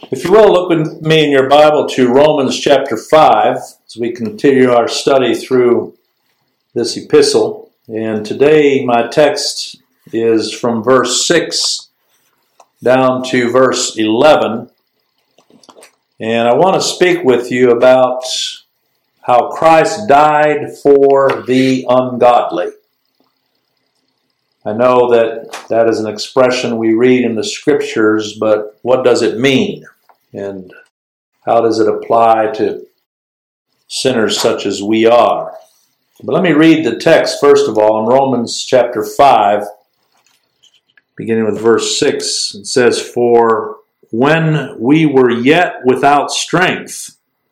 If you will, look with me in your Bible to Romans chapter 5 as we continue our study through this epistle. And today my text is from verse 6 down to verse 11. And I want to speak with you about how Christ died for the ungodly. I know that is an expression we read in the scriptures, but what does it mean? And how does it apply to sinners such as we are? But let me read the text first of all in Romans chapter 5, beginning with verse 6. It says, "For when we were yet without strength,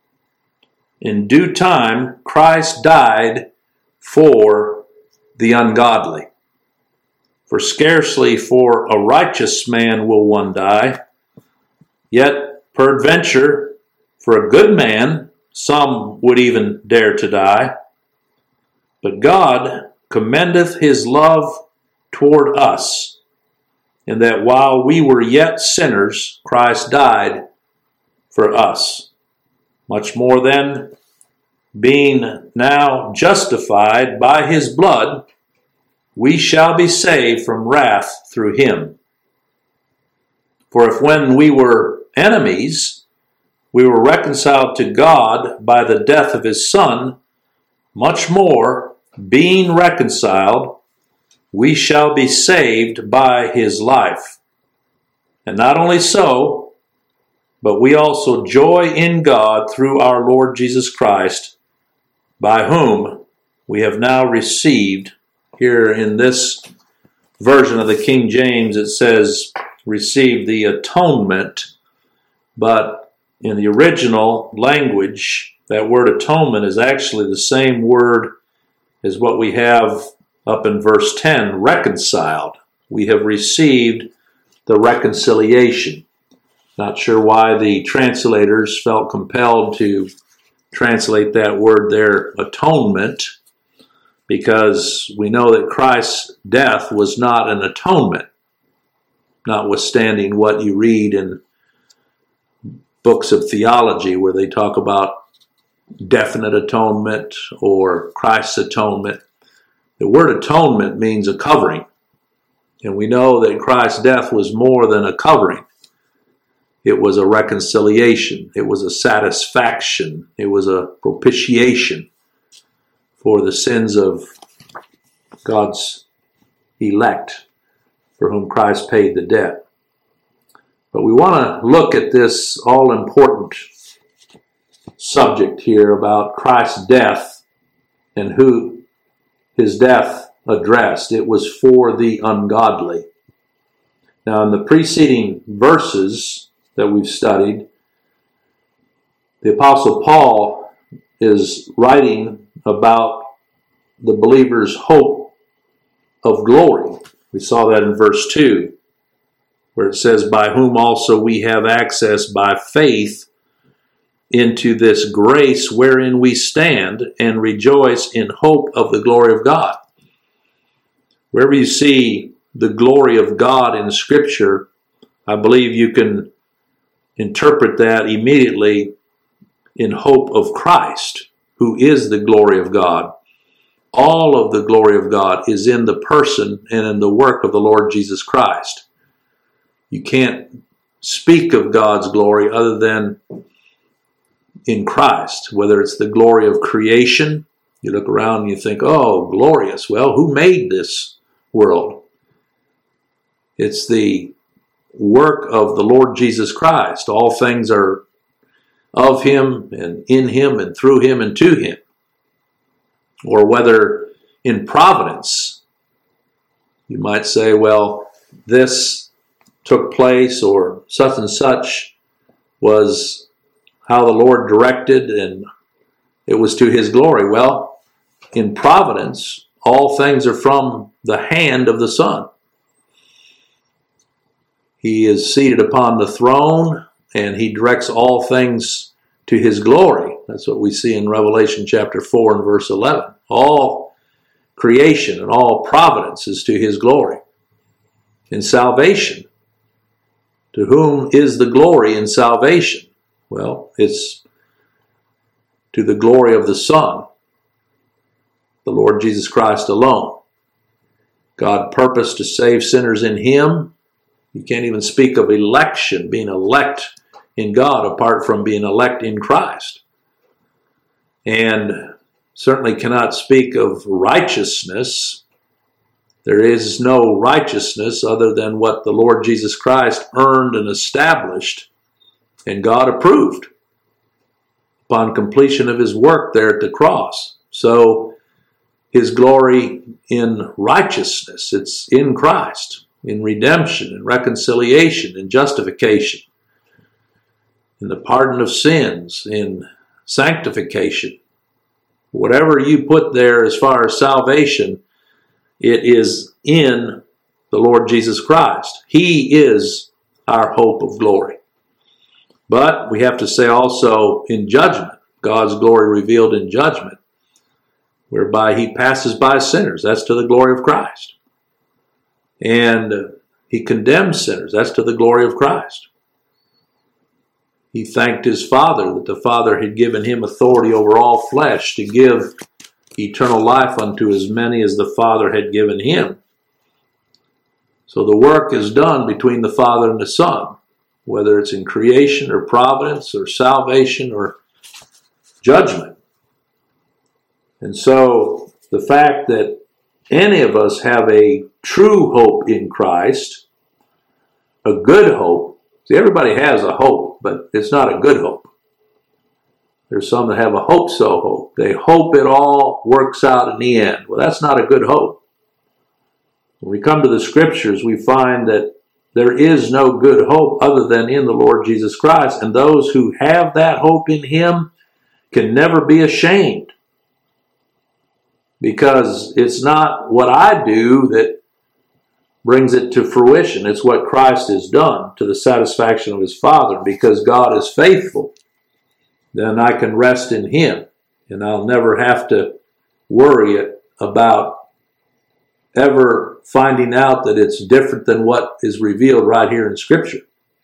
in due time Christ died for the ungodly. For scarcely for a righteous man will one die, yet peradventure for a good man some would even dare to die. But God commendeth his love toward us, in that while we were yet sinners, Christ died for us. Much more then, being now justified by his blood, we shall be saved from wrath through him. For if when we were enemies, we were reconciled to God by the death of his Son, much more, being reconciled, we shall be saved by his life. And not only so, but we also joy in God through our Lord Jesus Christ, by whom we have now received," here in this version of the King James it says, "received the atonement," but in the original language, that word atonement is actually the same word as what we have up in verse 10, reconciled. We have received the reconciliation. Not sure why the translators felt compelled to translate that word there, atonement, because we know that Christ's death was not an atonement, notwithstanding what you read in books of theology where they talk about definite atonement or Christ's atonement. The word atonement means a covering, and we know that Christ's death was more than a covering. It was a reconciliation. It was a satisfaction. It was a propitiation for the sins of God's elect, for whom Christ paid the debt. But we want to look at this all-important subject here about Christ's death and who his death addressed. It was for the ungodly. Now, in the preceding verses that we've studied, the Apostle Paul is writing about the believer's hope of glory. We saw that in verse 2, where it says, "By whom also we have access by faith into this grace wherein we stand and rejoice in hope of the glory of God." Wherever you see the glory of God in Scripture, I believe you can interpret that immediately in hope of Christ, who is the glory of God. All of the glory of God is in the person and in the work of the Lord Jesus Christ. You can't speak of God's glory other than in Christ, whether it's the glory of creation. You look around and you think, oh, glorious. Well, who made this world? It's the work of the Lord Jesus Christ. All things are of him and in him and through him and to him. Or whether in providence, you might say, well, this took place or such and such was how the Lord directed and it was to his glory. Well, in providence, all things are from the hand of the Son. He is seated upon the throne and he directs all things to his glory. That's what we see in Revelation chapter 4 and verse 11. All creation and all providence is to his glory. In salvation, To whom is the glory in salvation? Well, it's to the glory of the Son, the Lord Jesus Christ alone. God purposed to save sinners in Him. You can't even speak of election, being elect in God, apart from being elect in Christ. And certainly cannot speak of righteousness. There is no righteousness other than what the Lord Jesus Christ earned and established, and God approved upon completion of His work there at the cross. So His glory in righteousness, it's in Christ, in redemption, in reconciliation, in justification, in the pardon of sins, in sanctification. Whatever you put there as far as salvation, it is in the Lord Jesus Christ. He is our hope of glory. But we have to say also in judgment, God's glory revealed in judgment, whereby He passes by sinners. That's to the glory of Christ. And He condemns sinners. That's to the glory of Christ. He thanked His Father that the Father had given Him authority over all flesh to give eternal life unto as many as the Father had given Him. So the work is done between the Father and the Son, whether it's in creation or providence or salvation or judgment. And so the fact that any of us have a true hope in Christ, a good hope. See, everybody has a hope, but it's not a good hope. There's some that have a hope-so hope. They hope it all works out in the end. Well, that's not a good hope. When we come to the Scriptures, we find that there is no good hope other than in the Lord Jesus Christ. And those who have that hope in Him can never be ashamed. Because it's not what I do that brings it to fruition. It's what Christ has done to the satisfaction of His Father. Because God is faithful, then I can rest in Him. And I'll never have to worry about ever finding out that it's different than what is revealed right here in Scripture.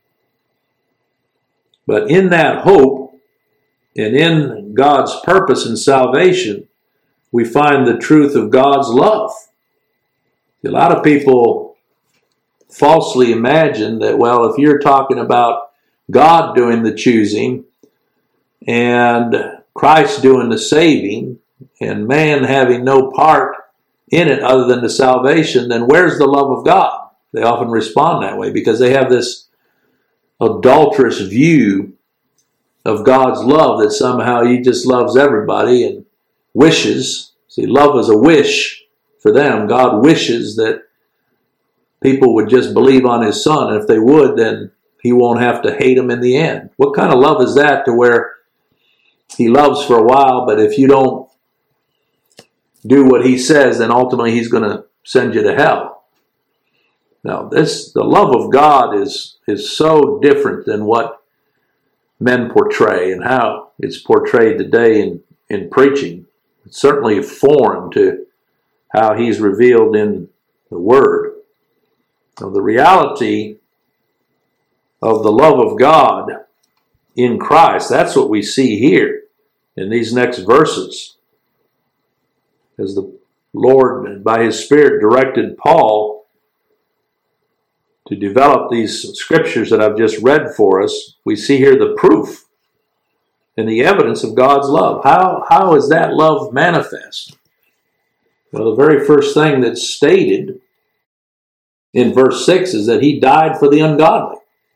But in that hope and in God's purpose in salvation, we find the truth of God's love. A lot of people falsely imagine that, well, if you're talking about God doing the choosing and Christ doing the saving and man having no part in it other than the salvation, then where's the love of God? They often respond that way because they have this adulterous view of God's love that somehow He just loves everybody and wishes. See, love is a wish for them. God wishes that people would just believe on His Son, and if they would, then He won't have to hate them in the end. What kind of love is that, to where He loves for a while, but if you don't do what He says, then ultimately He's going to send you to hell? Now, the love of God is so different than what men portray and how it's portrayed today in preaching. It's certainly foreign to how He's revealed in the Word. Now, the reality of the love of God in Christ, that's what we see here in these next verses. As the Lord, by His Spirit, directed Paul to develop these scriptures that I've just read for us, we see here the proof and the evidence of God's love. How is that love manifest? Well, the very first thing that's stated in verse 6 is that He died for the ungodly.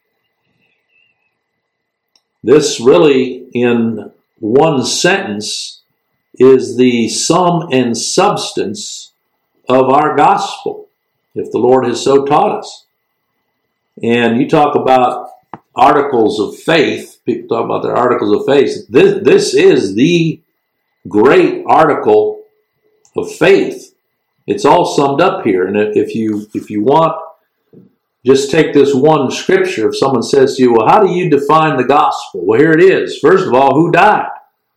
This really, in one sentence, is the sum and substance of our gospel, if the Lord has so taught us. And you talk about articles of faith, people talk about their articles of faith. This is the great article of faith. It's all summed up here. And if you want, just take this one scripture. If someone says to you, well, how do you define the gospel? Well, here it is. First of all, who died?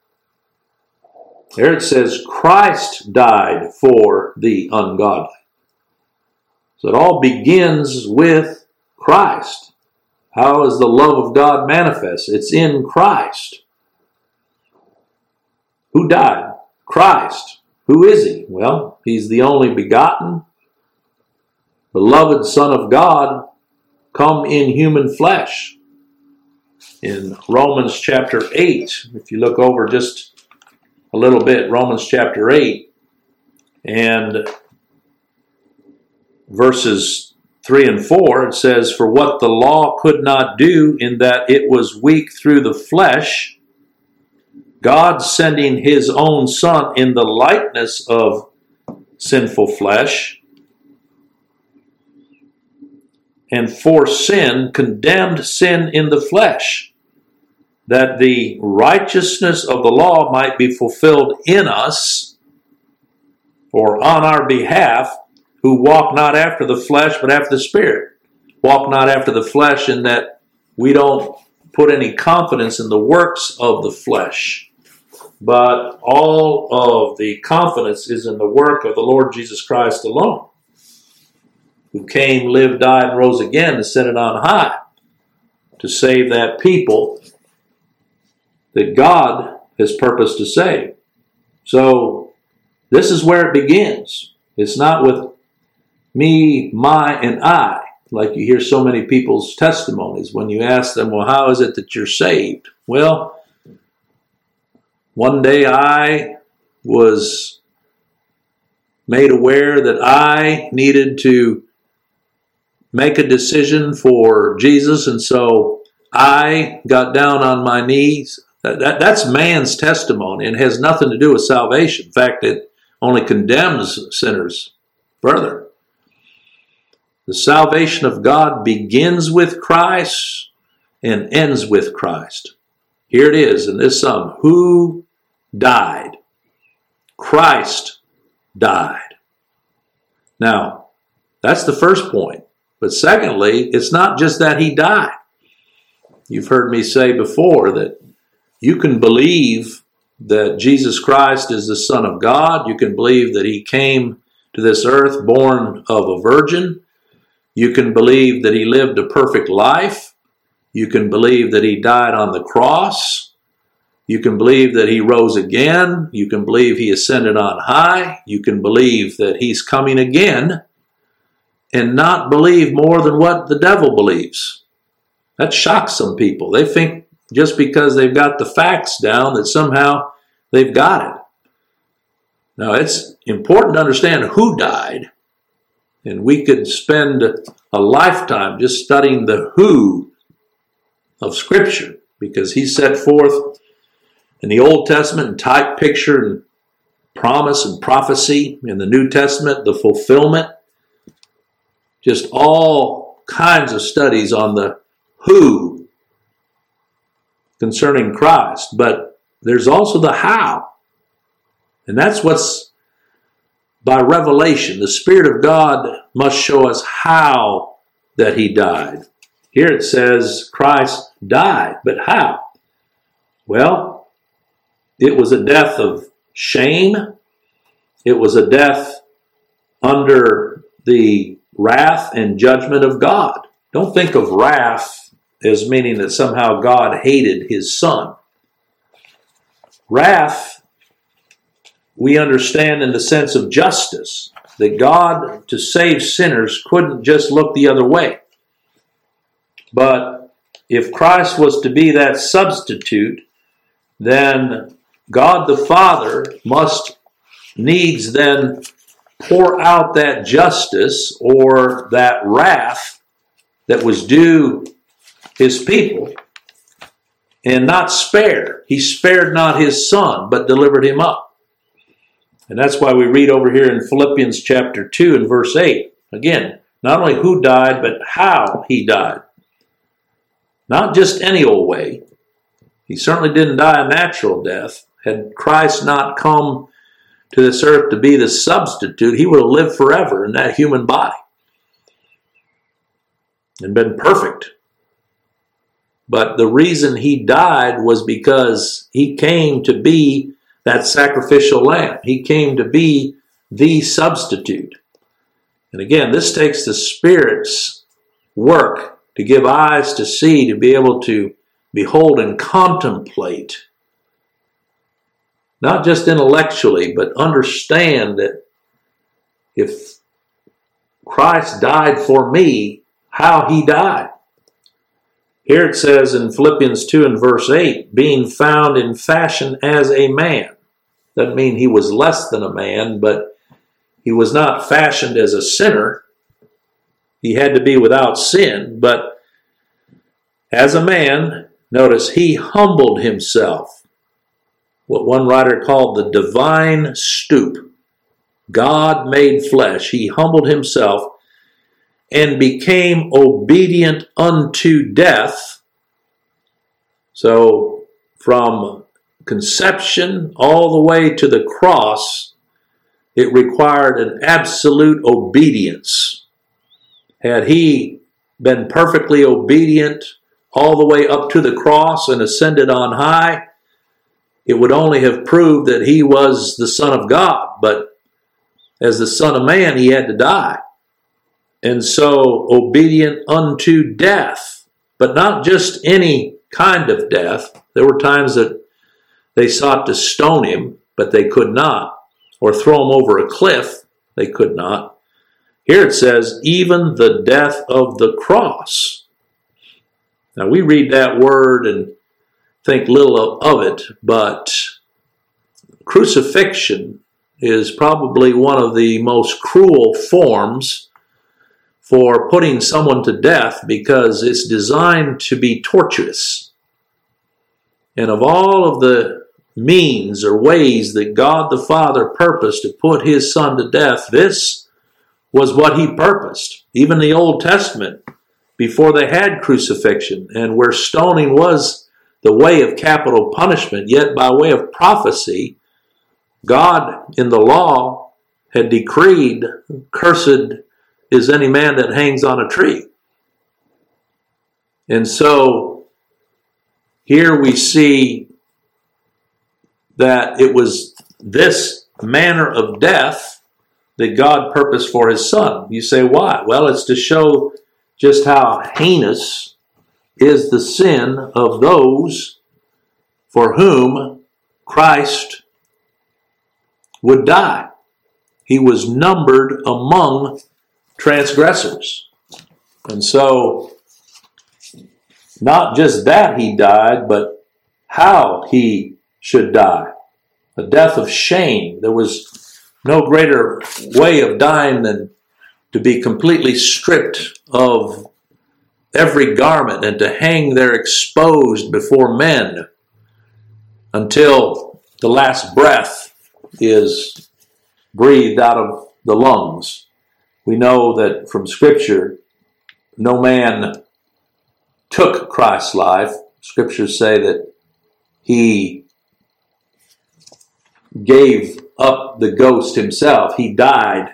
There it says, Christ died for the ungodly. So it all begins with Christ. How is the love of God manifest? It's in Christ. Who died? Christ. Who is he? Well, he's the only begotten, beloved Son of God, come in human flesh. In Romans chapter 8, if you look over just a little bit, Romans chapter 8 and verses 3 and 4, it says, "For what the law could not do in that it was weak through the flesh, God sending his own Son in the likeness of sinful flesh, and for sin condemned sin in the flesh, that the righteousness of the law might be fulfilled in us, or on our behalf, who walk not after the flesh, but after the Spirit." Walk not after the flesh in that we don't put any confidence in the works of the flesh, but all of the confidence is in the work of the Lord Jesus Christ alone, who came, lived, died, and rose again and ascended on high to save that people that God has purposed to save. So this is where it begins. It's not with me, my, and I, like you hear so many people's testimonies when you ask them, well, how is it that you're saved? Well, one day I was made aware that I needed to make a decision for Jesus, and so I got down on my knees. That's man's testimony and has nothing to do with salvation. In fact, it only condemns sinners further. The salvation of God begins with Christ and ends with Christ. Here it is in this psalm. Who died? Christ died. Now, that's the first point. But secondly, it's not just that he died. You've heard me say before that you can believe that Jesus Christ is the Son of God. You can believe that he came to this earth born of a virgin. You can believe that he lived a perfect life. You can believe that he died on the cross. You can believe that he rose again. You can believe he ascended on high. You can believe that he's coming again and not believe more than what the devil believes. That shocks some people. They think just because they've got the facts down that somehow they've got it. Now, it's important to understand who died. And we could spend a lifetime just studying the who of Scripture, because he set forth in the Old Testament in type, picture, and promise and prophecy. In the New Testament, the fulfillment. Just all kinds of studies on the who concerning Christ. But there's also the how. And that's what's by revelation. The Spirit of God must show us how that he died. Here it says Christ died, but how? Well, it was a death of shame. It was a death under the wrath and judgment of God. Don't think of wrath as meaning that somehow God hated his Son. Wrath we understand in the sense of justice, that God, to save sinners, couldn't just look the other way. But if Christ was to be that substitute, then God the Father must needs then pour out that justice or that wrath that was due his people and not spare. He spared not his Son, but delivered him up. And that's why we read over here in Philippians chapter 2 and verse 8. Again, not only who died, but how he died. Not just any old way. He certainly didn't die a natural death. Had Christ not come to this earth to be the substitute, he would have lived forever in that human body and been perfect. But the reason he died was because he came to be that sacrificial lamb. He came to be the substitute. And again, this takes the Spirit's work to give eyes to see, to be able to behold and contemplate, not just intellectually, but understand that if Christ died for me, how he died. Here it says in Philippians 2 and verse 8, being found in fashion as a man. Doesn't mean he was less than a man, but he was not fashioned as a sinner. He had to be without sin, but as a man, notice, he humbled himself. What one writer called the divine stoop. God made flesh. He humbled himself and became obedient unto death. So from conception all the way to the cross, it required an absolute obedience. Had he been perfectly obedient all the way up to the cross and ascended on high, it would only have proved that he was the Son of God. But as the Son of Man, he had to die. And so, obedient unto death, but not just any kind of death. There were times that they sought to stone him, but they could not, or throw him over a cliff, they could not. Here it says, even the death of the cross. Now, we read that word and think little of it, but crucifixion is probably one of the most cruel forms for putting someone to death, because it's designed to be torturous. And of all of the means or ways that God the Father purposed to put his Son to death, this was what he purposed. Even the Old Testament, before they had crucifixion, and where stoning was the way of capital punishment, yet by way of prophecy, God in the law had decreed, cursed is any man that hangs on a tree. And so here we see that it was this manner of death that God purposed for his Son. You say, why? Well, it's to show just how heinous is the sin of those for whom Christ would die. He was numbered among transgressors. And so, not just that he died, but how he should die. A death of shame. There was no greater way of dying than to be completely stripped of every garment and to hang there exposed before men until the last breath is breathed out of the lungs. We know that from Scripture, no man took Christ's life. Scriptures say that he gave up the ghost himself. He died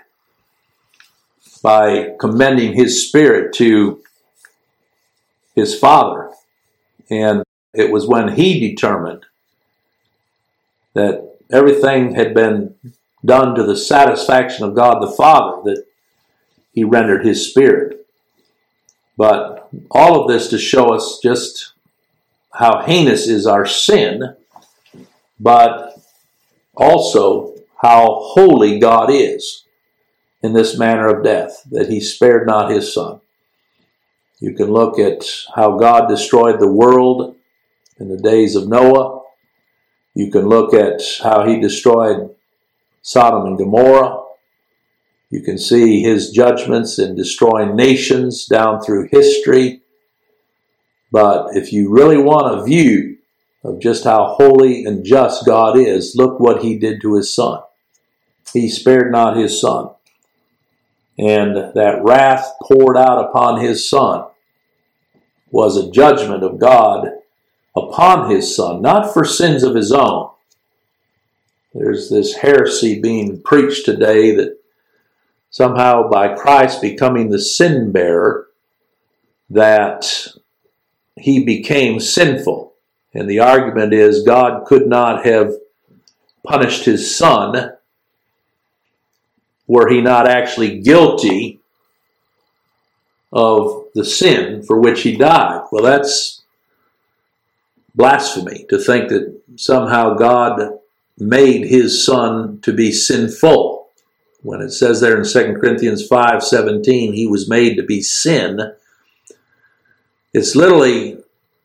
by commending his spirit to his Father. And it was when he determined that everything had been done to the satisfaction of God the Father that he rendered his spirit. But all of this to show us just how heinous is our sin, but also how holy God is in this manner of death, that he spared not his Son. You can look at how God destroyed the world in the days of Noah. You can look at how he destroyed Sodom and Gomorrah. You can see his judgments in destroying nations down through history. But if you really want a view of just how holy and just God is, look what he did to his Son. He spared not his Son. And that wrath poured out upon his Son was a judgment of God upon his Son, not for sins of his own. There's this heresy being preached today that somehow by Christ becoming the sin bearer, that he became sinful. And the argument is God could not have punished his Son were he not actually guilty of the sin for which he died. Well, that's blasphemy to think that somehow God made his son to be sinful. When it says there in 2 Corinthians 5:17, he was made to be sin, it's literally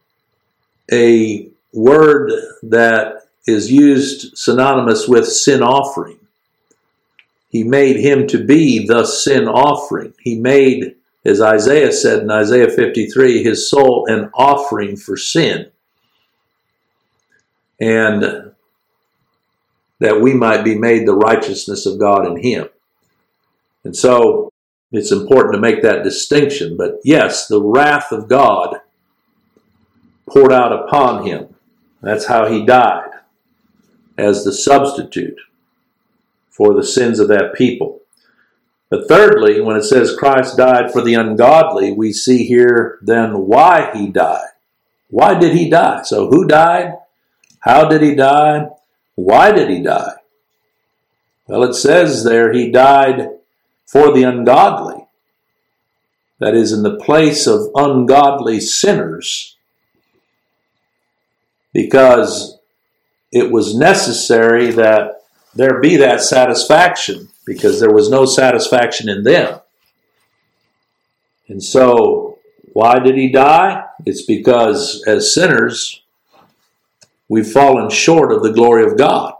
a word that is used synonymous with sin offering. He made him to be the sin offering. He made, as Isaiah said in Isaiah 53, his soul an offering for sin. And that we might be made the righteousness of God in him. And so it's important to make that distinction. But yes, the wrath of God poured out upon him. That's how he died, as the substitute for the sins of that people. But thirdly, when it says Christ died for the ungodly, we see here then why he died. Why did he die? So who died? How did he die? Why did he die? Well, it says there he died for the ungodly. That is, in the place of ungodly sinners, because it was necessary that there be that satisfaction, because there was no satisfaction in them. And so, why did he die? It's because as sinners, we've fallen short of the glory of God.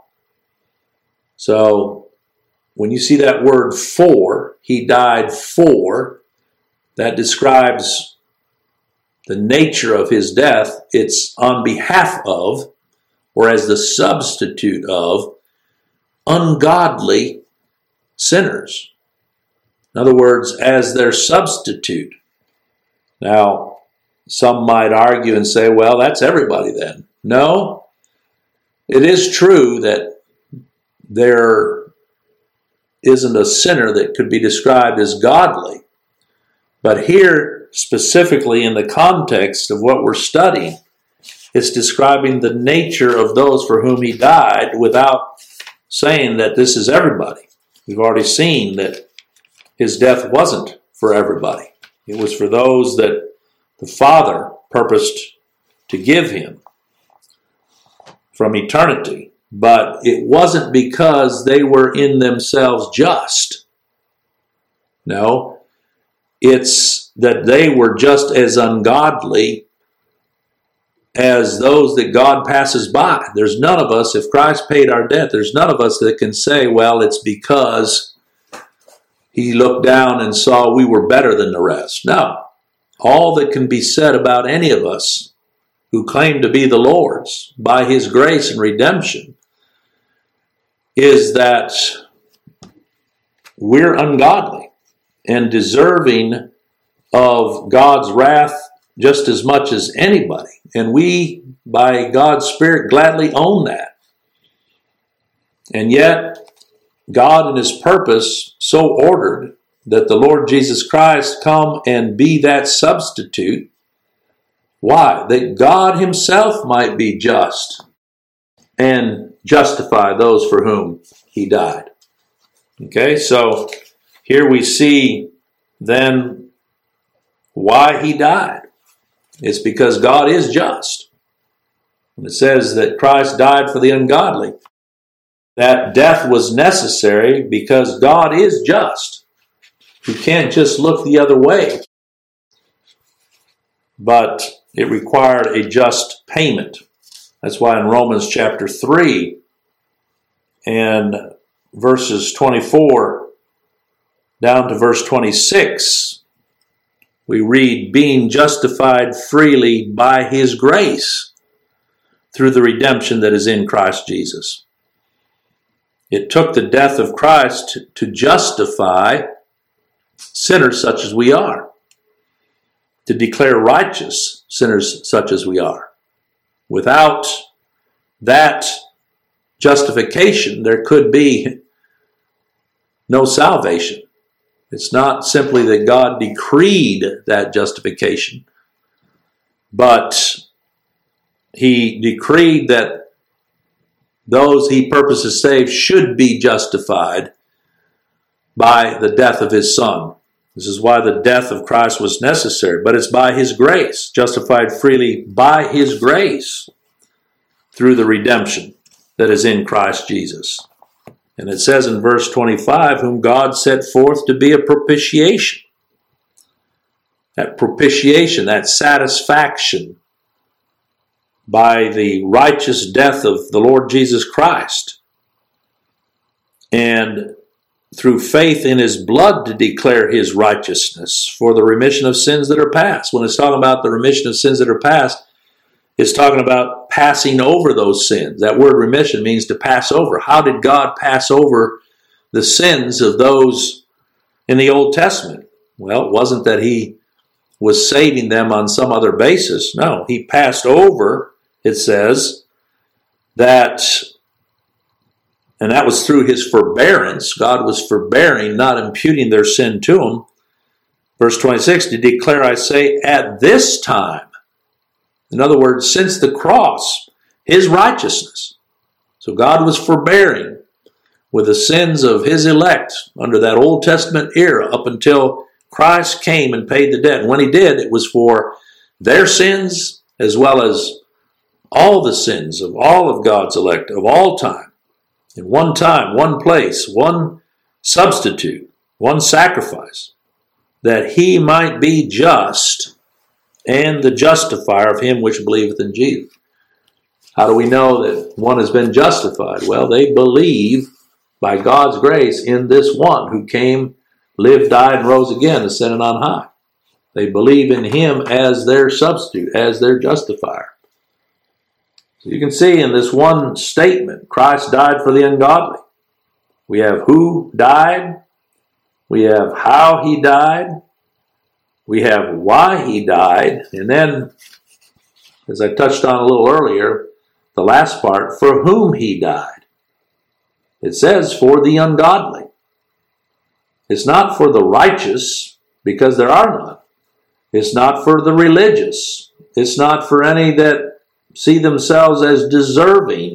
So, when you see that word for, he died for, that describes the nature of his death. It's on behalf of, or as the substitute of, ungodly sinners. In other words, as their substitute. Now, some might argue and say, well, that's everybody then. No, it is true that there isn't a sinner that could be described as godly. But here, specifically in the context of what we're studying, it's describing the nature of those for whom he died without saying that this is everybody. We've already seen that his death wasn't for everybody. It was for those that the Father purposed to give him from eternity. But it wasn't because they were in themselves just. No, it's that they were just as ungodly as those that God passes by. There's none of us, if Christ paid our debt, there's none of us that can say, well, it's because he looked down and saw we were better than the rest. No. All that can be said about any of us who claim to be the Lord's by his grace and redemption is that we're ungodly and deserving of God's wrath just as much as anybody. And we, by God's Spirit, gladly own that. And yet, God in his purpose so ordered that the Lord Jesus Christ come and be that substitute. Why? That God himself might be just and justify those for whom he died. Okay, so here we see then why he died. It's because God is just. When it says that Christ died for the ungodly, that death was necessary because God is just. You can't just look the other way. But it required a just payment. That's why in Romans chapter 3 and verses 24 down to verse 26, we read, being justified freely by his grace through the redemption that is in Christ Jesus. It took the death of Christ to justify sinners such as we are, to declare righteous sinners such as we are. Without that justification, there could be no salvation. It's not simply that God decreed that justification, but he decreed that those he purposed to save should be justified by the death of his Son. This is why the death of Christ was necessary. But it's by his grace, justified freely by his grace through the redemption that is in Christ Jesus. And it says in verse 25, whom God set forth to be a propitiation. That propitiation, that satisfaction by the righteous death of the Lord Jesus Christ. And through faith in his blood to declare his righteousness for the remission of sins that are past. When it's talking about the remission of sins that are past, it's talking about passing over those sins. That word remission means to pass over. How did God pass over the sins of those in the Old Testament? Well, it wasn't that he was saving them on some other basis. No, he passed over, it says, that, and that was through his forbearance. God was forbearing, not imputing their sin to them. Verse 26, to declare, I say, at this time. In other words, since the cross, his righteousness. So God was forbearing with the sins of his elect under that Old Testament era up until Christ came and paid the debt. And when he did, it was for their sins as well as all the sins of all of God's elect of all time. In one time, one place, one substitute, one sacrifice, that he might be just and the justifier of him which believeth in Jesus. How do we know that one has been justified? Well, they believe by God's grace in this one who came, lived, died, and rose again, ascended on high. They believe in him as their substitute, as their justifier. So you can see in this one statement, Christ died for the ungodly. We have who died. We have how he died. We have why he died. And then, as I touched on a little earlier, the last part, for whom he died. It says for the ungodly. It's not for the righteous, because there are none. It's not for the religious. It's not for any that see themselves as deserving.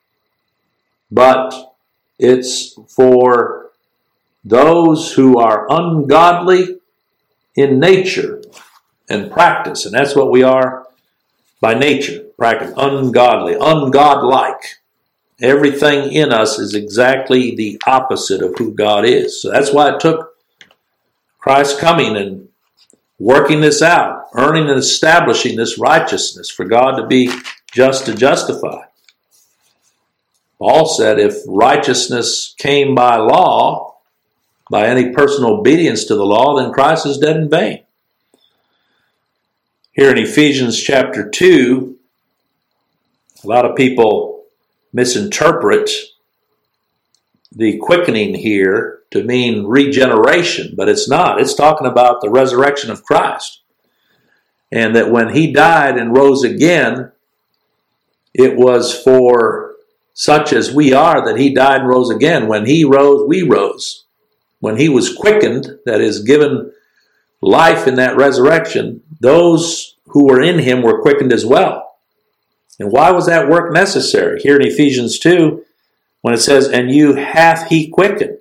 But it's for those who are ungodly in nature and practice. And that's what we are by nature. Practice. Ungodly. Ungodlike. Everything in us is exactly the opposite of who God is. So that's why it took Christ coming and working this out, earning and establishing this righteousness for God to be just to justify. Paul said if righteousness came by law, by any personal obedience to the law, then Christ is dead in vain. Here in Ephesians chapter 2, a lot of people misinterpret the quickening here to mean regeneration, but it's not. It's talking about the resurrection of Christ. And that when he died and rose again, it was for such as we are that he died and rose again. When he rose, we rose. When he was quickened, that is, given life in that resurrection, those who were in him were quickened as well. And why was that work necessary? Here in Ephesians 2, when it says, and you hath he quickened,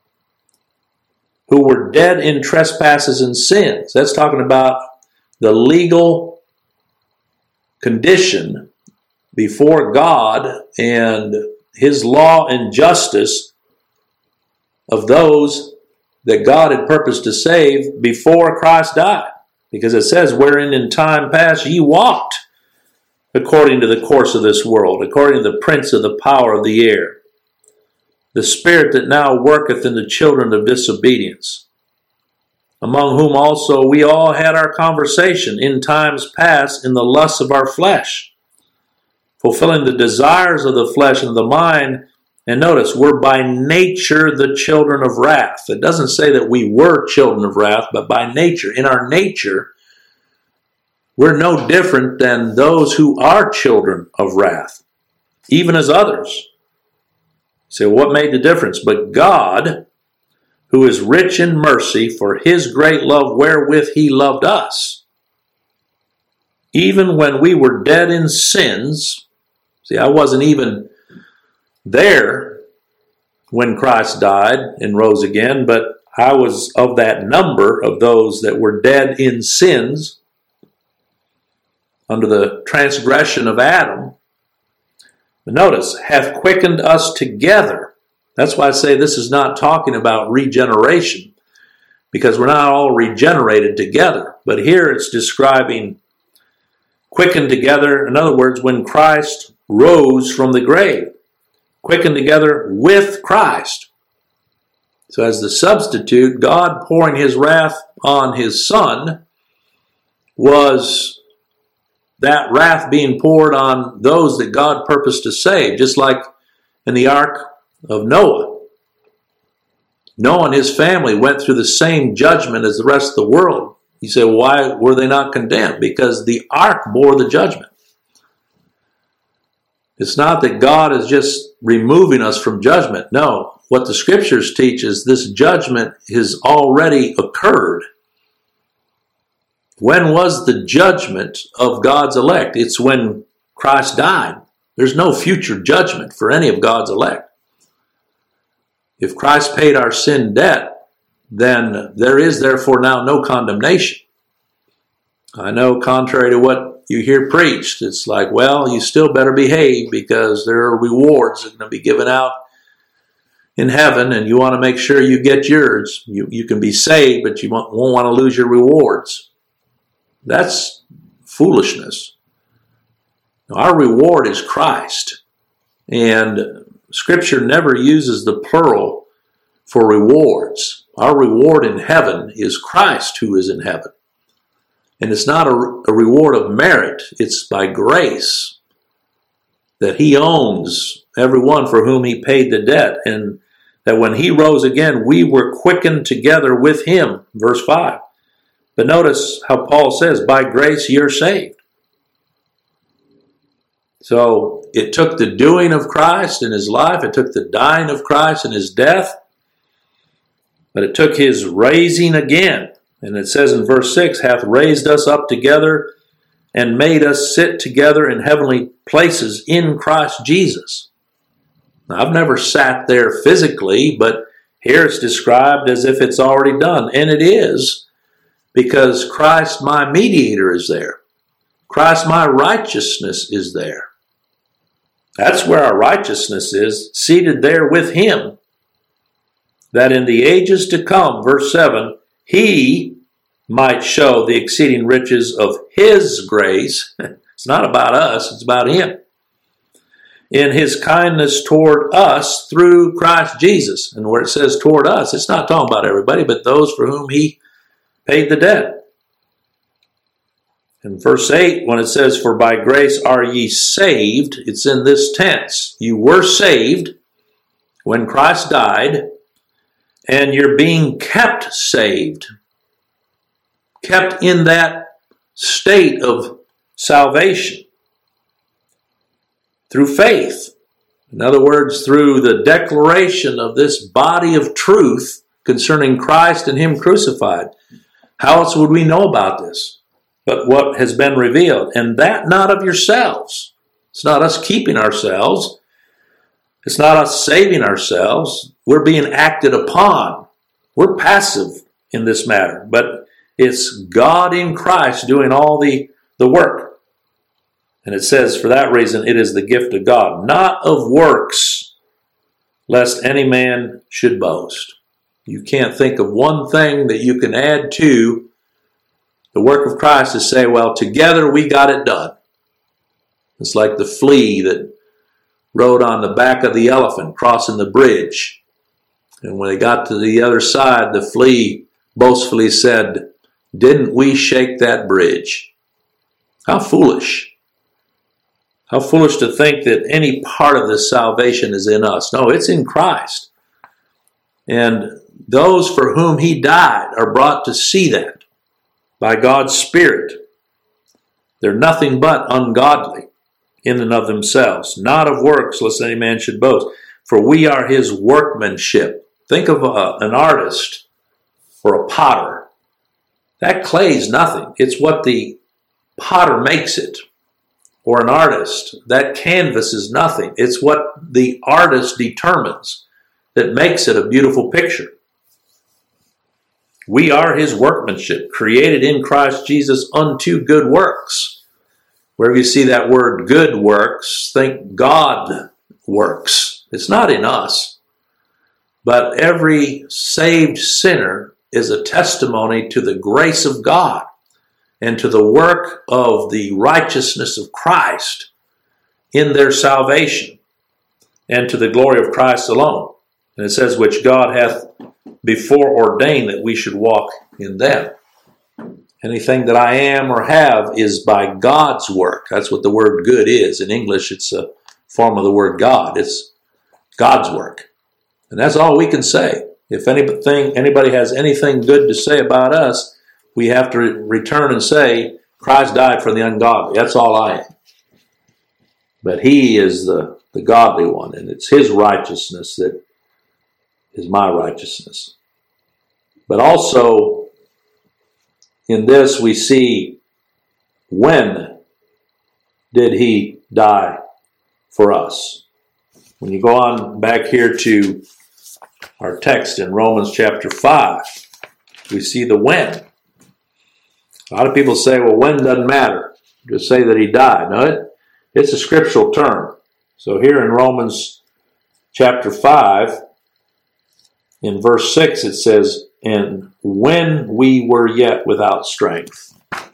who were dead in trespasses and sins. That's talking about the legal condition before God and his law and justice of those that God had purposed to save before Christ died. Because it says, wherein in time past ye walked according to the course of this world, according to the prince of the power of the air, the spirit that now worketh in the children of disobedience, among whom also we all had our conversation in times past in the lusts of our flesh, fulfilling the desires of the flesh and the mind. And notice, we're by nature the children of wrath. It doesn't say that we were children of wrath, but by nature, in our nature, we're no different than those who are children of wrath, even as others. So what made the difference? But God, who is rich in mercy, for his great love wherewith he loved us, even when we were dead in sins. See, I wasn't even there when Christ died and rose again, but I was of that number of those that were dead in sins under the transgression of Adam. But notice, hath quickened us together. That's why I say this is not talking about regeneration, because we're not all regenerated together. But here it's describing quickened together. In other words, when Christ rose from the grave, quickened together with Christ. So as the substitute, God pouring his wrath on his Son was that wrath being poured on those that God purposed to save, just like in the ark of Noah. Noah and his family went through the same judgment as the rest of the world. You say, why were they not condemned? Because the ark bore the judgment. It's not that God is just removing us from judgment. No, what the scriptures teach is this judgment has already occurred. When was the judgment of God's elect? It's when Christ died. There's no future judgment for any of God's elect. If Christ paid our sin debt, then there is therefore now no condemnation. I know contrary to what you hear preached, it's like, well, you still better behave because there are rewards that are going to be given out in heaven, and you want to make sure you get yours. You can be saved, but you won't want to lose your rewards. That's foolishness. Our reward is Christ, and Scripture never uses the plural for rewards. Our reward in heaven is Christ who is in heaven. And it's not a reward of merit. It's by grace that he owns everyone for whom he paid the debt. And that when he rose again, we were quickened together with him. Verse 5. But notice how Paul says, by grace you're saved. So it took the doing of Christ in his life. It took the dying of Christ in his death. But it took his raising again. And it says in verse 6, hath raised us up together and made us sit together in heavenly places in Christ Jesus. Now, I've never sat there physically, but here it's described as if it's already done. And it is, because Christ my mediator is there. Christ my righteousness is there. That's where our righteousness is, seated there with him. That in the ages to come, verse 7, he might show the exceeding riches of his grace. It's not about us, it's about him. In his kindness toward us through Christ Jesus. And where it says toward us, it's not talking about everybody, but those for whom he paid the debt. In verse 8, when it says, for by grace are ye saved, it's in this tense. You were saved when Christ died, and you're being kept saved. Kept in that state of salvation through faith. In other words, through the declaration of this body of truth concerning Christ and him crucified. How else would we know about this? But what has been revealed, and that not of yourselves. It's not us keeping ourselves. It's not us saving ourselves. We're being acted upon. We're passive in this matter, but it's God in Christ doing all the work. And it says, for that reason, it is the gift of God, not of works, lest any man should boast. You can't think of one thing that you can add to the work of Christ to say, well, together we got it done. It's like the flea that rode on the back of the elephant crossing the bridge. And when they got to the other side, the flea boastfully said, didn't we shake that bridge? How foolish. How foolish to think that any part of this salvation is in us. No, it's in Christ. And those for whom he died are brought to see that by God's Spirit. They're nothing but ungodly in and of themselves, not of works, lest any man should boast. For we are his workmanship. Think of an artist or a potter. That clay is nothing. It's what the potter makes it. Or an artist. That canvas is nothing. It's what the artist determines that makes it a beautiful picture. We are his workmanship, created in Christ Jesus unto good works. Wherever you see that word good works, think God works. It's not in us. But every saved sinner is a testimony to the grace of God and to the work of the righteousness of Christ in their salvation and to the glory of Christ alone. And it says, which God hath before ordained that we should walk in them. Anything that I am or have is by God's work. That's what the word good is. In English, it's a form of the word God. It's God's work. And that's all we can say. If anybody has anything good to say about us, we have to return and say, Christ died for the ungodly. That's all I am. But he is the godly one, and it's his righteousness that is my righteousness. But also, in this we see, when did he die for us? When you go on back here to our text in Romans chapter 5, we see the when. A lot of people say, well, when doesn't matter. Just say that he died. No, it's a scriptural term. So here in Romans chapter 5, in verse 6, it says, and when we were yet without strength.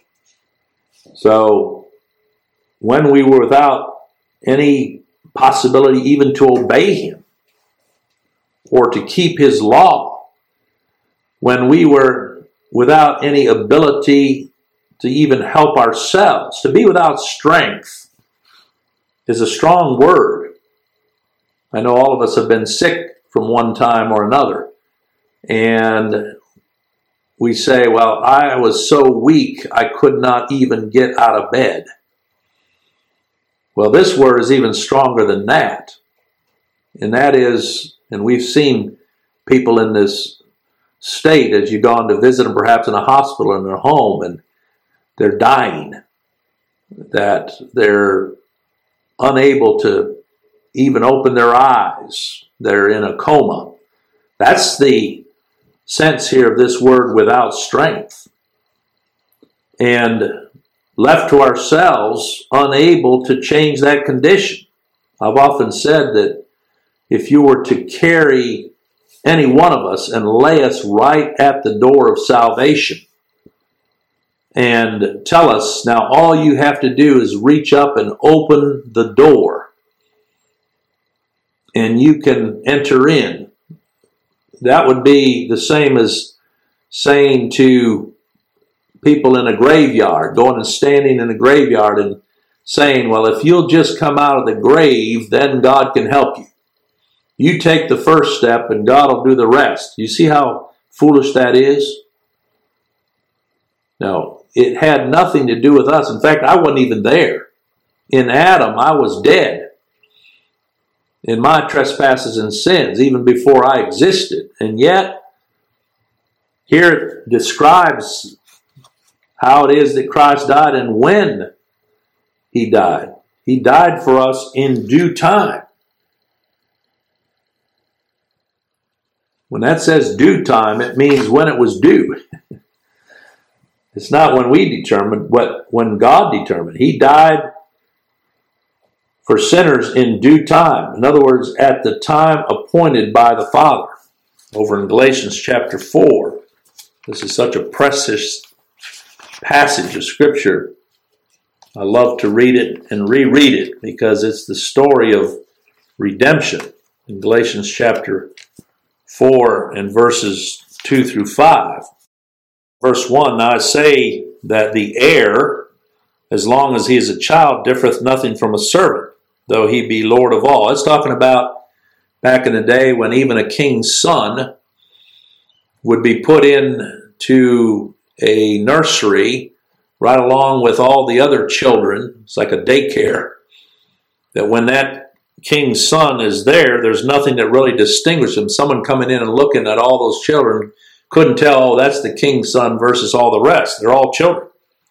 So, when we were without any possibility even to obey him or to keep his law, when we were without any ability to even help ourselves, to be without strength is a strong word. I know all of us have been sick from one time or another. And we say, well, I was so weak I could not even get out of bed. Well, this word is even stronger than that. And that is, and we've seen people in this state as you've gone to visit them perhaps in a hospital in their home, and they're dying, that they're unable to even open their eyes. They're in a coma. That's the sense here of this word, without strength. And left to ourselves, unable to change that condition. I've often said that if you were to carry any one of us and lay us right at the door of salvation and tell us, now all you have to do is reach up and open the door and you can enter in. That would be the same as saying to people in a graveyard, going and standing in a graveyard and saying, well, if you'll just come out of the grave, then God can help you. You take the first step and God will do the rest. You see how foolish that is? No, it had nothing to do with us. In fact, I wasn't even there. In Adam, I was dead in my trespasses and sins, even before I existed. And yet, here it describes how it is that Christ died and when he died. He died for us in due time. When that says due time, it means when it was due. It's not when we determined, but when God determined. He died for sinners in due time. In other words, at the time appointed by the Father. Over in Galatians chapter 4. This is such a precious passage of Scripture. I love to read it and reread it because it's the story of redemption. In Galatians chapter 4 and verses 2 through 5. Verse 1, now I say that the heir, as long as he is a child, differeth nothing from a servant, though he be Lord of all. It's talking about back in the day when even a king's son would be put into a nursery right along with all the other children. It's like a daycare. That when that king's son is there, there's nothing that really distinguishes him. Someone coming in and looking at all those children couldn't tell, oh, that's the king's son versus all the rest. They're all children.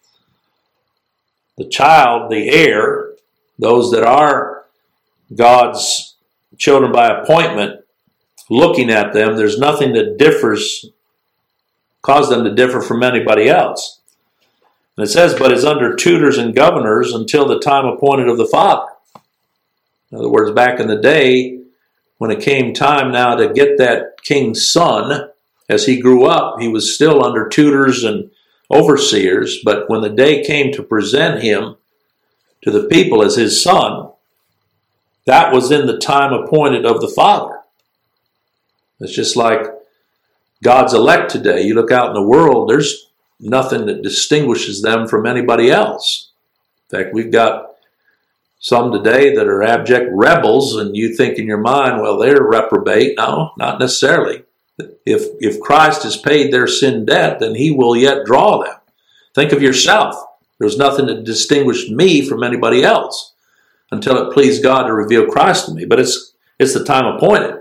The child, the heir, those that are God's children by appointment, looking at them, there's nothing that differs caused them to differ from anybody else. And it says, but is under tutors and governors until the time appointed of the Father. In other words, back in the day, when it came time now to get that king's son, as he grew up, he was still under tutors and overseers, but when the day came to present him to the people as his son, that was in the time appointed of the Father. It's just like God's elect today. You look out in the world, there's nothing that distinguishes them from anybody else. In fact, we've got some today that are abject rebels, and you think in your mind, well, they're reprobate. No, not necessarily. If Christ has paid their sin debt, then he will yet draw them. Think of yourself. There's nothing that distinguished me from anybody else until it pleased God to reveal Christ to me. But it's the time appointed.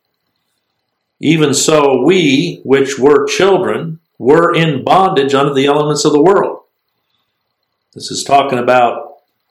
Even so, we, which were children, were in bondage under the elements of the world. This is talking about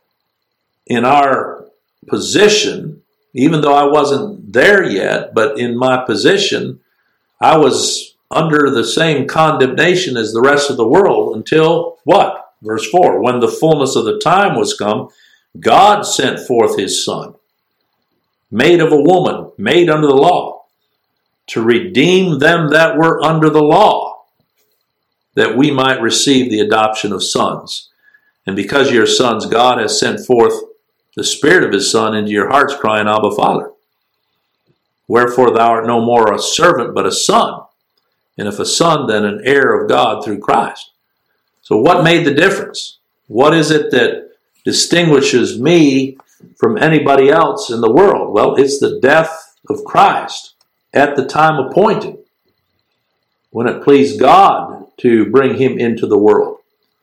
in our position, even though I wasn't there yet, but in my position, I was under the same condemnation as the rest of the world until what? Verse 4, when the fullness of the time was come, God sent forth his Son, made of a woman, made under the law, to redeem them that were under the law, that we might receive the adoption of sons. And because you're sons, God has sent forth the Spirit of his Son into your hearts, crying, Abba, Father. Wherefore thou art no more a servant, but a son. And if a son, then an heir of God through Christ. So what made the difference? What is it that distinguishes me from anybody else in the world? Well, it's the death of Christ at the time appointed, when it pleased God to bring him into the world.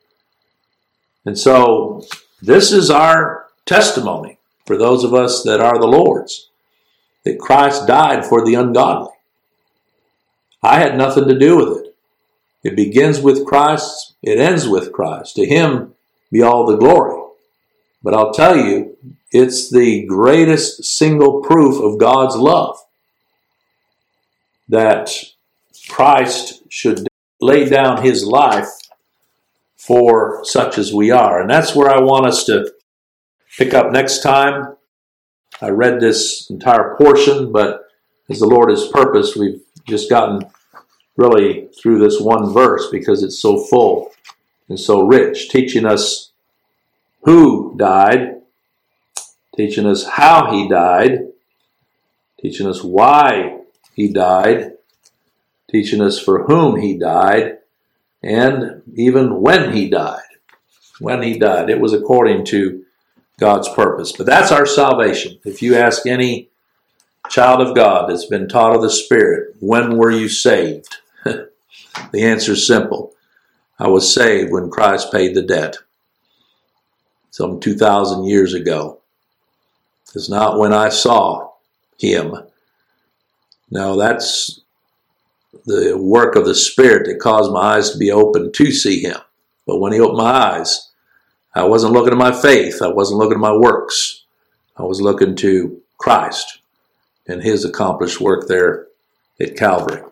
And so this is our testimony for those of us that are the Lord's, that Christ died for the ungodly. I had nothing to do with it. It begins with Christ, it ends with Christ. To him be all the glory. But I'll tell you, it's the greatest single proof of God's love that Christ should lay down his life for such as we are. And that's where I want us to pick up next time. I read this entire portion, but as the Lord has purposed, we've just gotten really through this one verse because it's so full and so rich, teaching us who died, teaching us how he died, teaching us why he died, teaching us for whom he died, and even when he died. When he died, it was according to God's purpose. But that's our salvation. If you ask any child of God that's been taught of the Spirit, when were you saved? The answer is simple. I was saved when Christ paid the debt. Some 2,000 years ago. It's not when I saw him. No, that's the work of the Spirit that caused my eyes to be open to see him. But when he opened my eyes, I wasn't looking at my faith. I wasn't looking at my works. I was looking to Christ and his accomplished work there at Calvary.